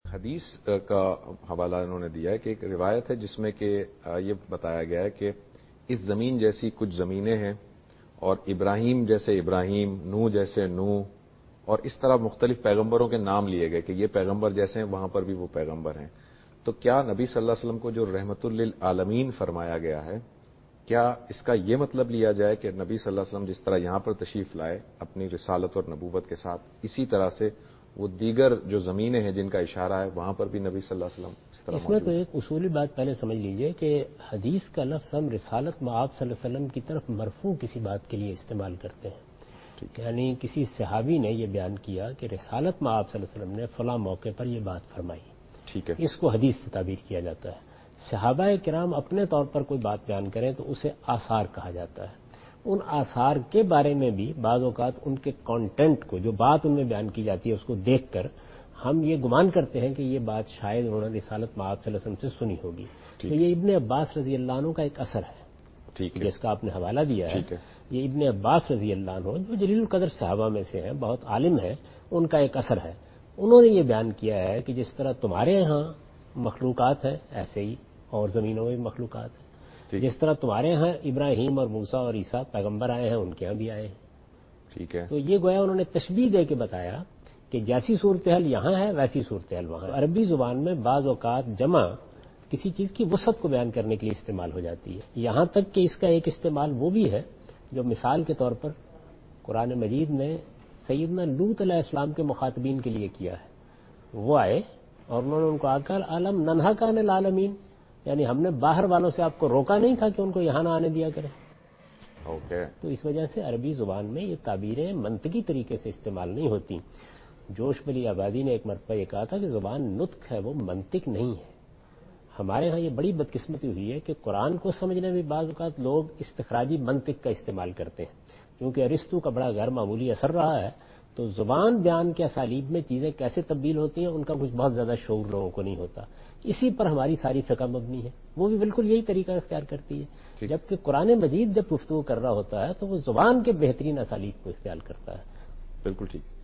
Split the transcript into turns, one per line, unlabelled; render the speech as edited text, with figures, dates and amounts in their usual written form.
حدیث کا حوالہ انہوں نے دیا ہے کہ ایک روایت ہے جس میں کہ یہ بتایا گیا ہے کہ اس زمین جیسی کچھ زمینیں ہیں اور ابراہیم جیسے ابراہیم، نوح جیسے نوح، اور اس طرح مختلف پیغمبروں کے نام لیے گئے کہ یہ پیغمبر جیسے ہیں وہاں پر بھی وہ پیغمبر ہیں۔ تو کیا نبی صلی اللہ علیہ وسلم کو جو رحمت للعالمین فرمایا گیا ہے، کیا اس کا یہ مطلب لیا جائے کہ نبی صلی اللہ علیہ وسلم جس طرح یہاں پر تشریف لائے اپنی رسالت اور نبوت کے ساتھ، اسی طرح سے وہ دیگر جو زمینیں ہیں جن کا اشارہ ہے وہاں پر بھی نبی صلی اللہ علیہ وسلم اس طرح
اس میں تو ایک اصولی بات پہلے سمجھ لیجئے کہ حدیث کا لفظ ہم رسالت میں آپ صلی اللہ علیہ وسلم کی طرف مرفوع کسی بات کے لیے استعمال کرتے ہیں، یعنی کسی صحابی نے یہ بیان کیا کہ رسالت میں آپ صلی اللہ علیہ وسلم نے فلاں موقع پر یہ بات فرمائی،
ٹھیک ہے،
اس کو حدیث سے تعبیر کیا جاتا ہے۔ صحابہ کرام اپنے طور پر کوئی بات بیان کریں تو اسے آثار کہا جاتا ہے۔ ان آثار کے بارے میں بھی بعض اوقات ان کے کانٹینٹ کو، جو بات ان میں بیان کی جاتی ہے، اس کو دیکھ کر ہم یہ گمان کرتے ہیں کہ یہ بات شاید انہوں نے رسالت مآب صلی اللہ علیہ وسلم سے سنی ہوگی۔ تو یہ ابن عباس رضی اللہ عنہ کا ایک اثر ہے، جس کا آپ نے حوالہ دیا ہے۔ یہ ابن عباس رضی اللہ عنہ جو جلیل القدر صحابہ میں سے ہیں، بہت عالم ہیں، ان کا ایک اثر ہے۔ انہوں نے یہ بیان کیا ہے کہ جس طرح تمہارے یہاں مخلوقات ہیں ایسے ہی اور زمینوں میں بھی مخلوقات ہیں، جس طرح تمہارے یہاں ابراہیم اور موسیٰ اور عیسیٰ پیغمبر آئے ہیں، ان کے یہاں بھی آئے ہیں۔
ٹھیک ہے،
تو یہ گویا انہوں نے تشبیہ دے کے بتایا کہ جیسی صورتحال یہاں ہے ویسی صورتحال وہاں ہے۔ عربی زبان میں بعض اوقات جمع کسی چیز کی وسعت کو بیان کرنے کے لیے استعمال ہو جاتی ہے، یہاں تک کہ اس کا ایک استعمال وہ بھی ہے جو مثال کے طور پر قرآن مجید نے سیدنا لوط علیہ السلام کے مخاطبین کے لیے کیا ہے۔ وہ آئے اور انہوں نے ان کو آ کر علم ننہا کان العالمین، یعنی ہم نے باہر والوں سے آپ کو روکا نہیں تھا کہ ان کو یہاں نہ آنے دیا کریں۔ تو اس وجہ سے عربی زبان میں یہ تعبیریں منطقی طریقے سے استعمال نہیں ہوتی۔ جوش بلی آبادی نے ایک مرتبہ یہ کہا تھا کہ زبان نطق ہے، وہ منطق نہیں ہے۔ ہمارے ہاں یہ بڑی بدقسمتی ہوئی ہے کہ قرآن کو سمجھنے میں بعض اوقات لوگ استخراجی منطق کا استعمال کرتے ہیں، کیونکہ ارسطو کا بڑا غیر معمولی اثر رہا ہے، تو زبان بیان کے اسالیب میں چیزیں کیسے تبدیل ہوتی ہیں ان کا کچھ بہت زیادہ شعور لوگوں کو نہیں ہوتا۔ اسی پر ہماری ساری فقہ مبنی ہے، وہ بھی بالکل یہی طریقہ اختیار کرتی ہے، جبکہ قرآن مجید جب گفتگو کر رہا ہوتا ہے تو وہ زبان کے بہترین اسالیب کو اختیار کرتا ہے۔
بالکل ٹھیک۔